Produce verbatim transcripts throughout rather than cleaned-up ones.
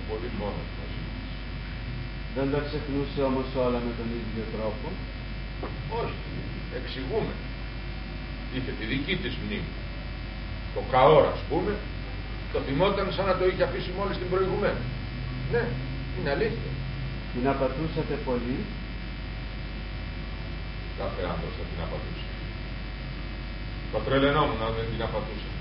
πολύ μόνος μαζί της. Δεν τα ξεχνούσε όμως όλα με τον ίδιο τρόπο. Όχι, εξηγούμε. Είχε τη δική της μνήμη. Το καόρα, ας πούμε, το θυμόταν σαν να το είχε αφήσει μόλις την προηγουμένη. Ναι, είναι αλήθεια. Την απατούσατε πολύ? Κάθε άντρας θα την απατούσε. Θα τρελαινόμουν αν δεν την απατούσα.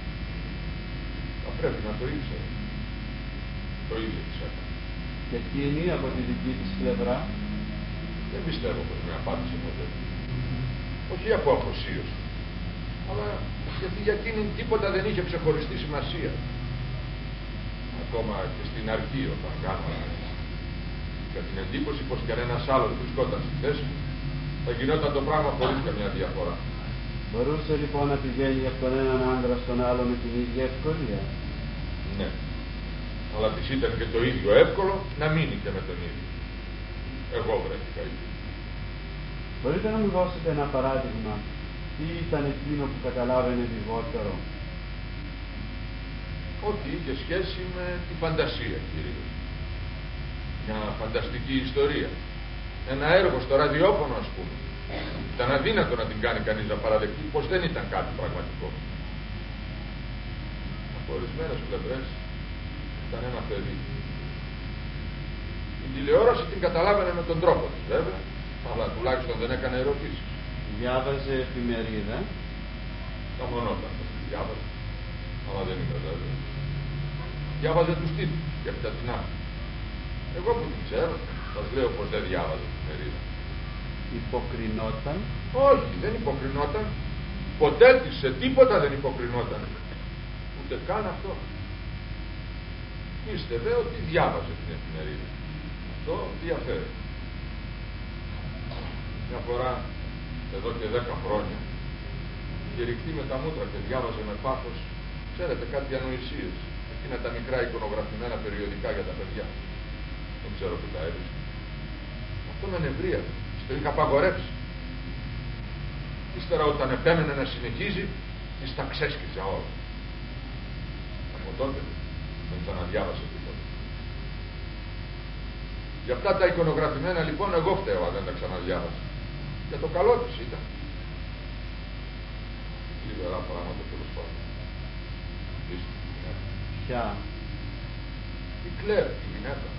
Θα πρέπει να το ήξερε. Το ίδιο της έκανε. Και εκείνη από τη δική της πλευρά? Δεν πιστεύω πως με απάτησε ποτέ. Όχι από αφοσίωση, αλλά γιατί για εκείνη τίποτα δεν είχε ξεχωριστή σημασία. Ακόμα και στην αρχή όταν κάναμε, για την εντύπωση πως κι αν ένας άλλος βρισκόταν στη θέση μου, θα γινόταν το πράγμα χωρίς καμιά διαφορά. Μπορούσε λοιπόν να πηγαίνει από τον έναν άντρα στον άλλο με την ίδια ευκολία? Ναι, αλλά της ήταν και το ίδιο εύκολο να μείνει και με τον ίδιο. Εγώ βρέθηκα ίδιο. Μπορείτε να μου δώσετε ένα παράδειγμα, τι ήταν εκείνο που καταλάβαινε λιγότερο? Ότι είχε σχέση με τη φαντασία κυρίως. Μια φανταστική ιστορία. Ένα έργο στο ραδιόφωνο, ας πούμε. Ήταν αδύνατο να την κάνει κανείς να παραδεχτεί πως δεν ήταν κάτι πραγματικό. Από ορισμένες πλευρές ήταν ένα παιδί. Την τηλεόραση την καταλάβαινε με τον τρόπο της βέβαια, αλλά τουλάχιστον δεν έκανε ερωτήσεις. Διάβαζε εφημερίδα? Τα μονότα διάβαζε, αλλά δεν είμαι βέβαιο. Διάβαζε τους τίτλους και από την άλλη. Εγώ που την ξέρω, σας λέω πως δεν διάβαζε εφημερίδα. Υποκρινόταν? Όχι, δεν υποκρινόταν. Ποτέ της σε τίποτα δεν υποκρινόταν. Ούτε καν αυτό. Πίστευε ότι διάβαζε την εφημερίδα. Αυτό διαφέρει. Μια φορά, εδώ και δέκα χρόνια, είχε ρηχτεί με τα μούτρα και διάβαζε με πάθος, ξέρετε, κάτι ανοησίες. Εκείνα τα μικρά εικονογραφημένα περιοδικά για τα παιδιά. Δεν ξέρω τι τα έβρισκε. Αυτό με νευρίαζε. Το είχα απαγορεύσει. Ύστερα όταν επέμενε να συνεχίζει, της τα ξέσκιζα όλα. Από τότε δεν ξαναδιάβασε τίποτα. Για αυτά τα εικονογραφημένα λοιπόν εγώ φταίω αν δεν τα ξαναδιάβασα. Για το καλό της ήταν. Λιβερά πράγματα τέλος πάντων. Ποια? Η Κλέρ, η γυναίκα.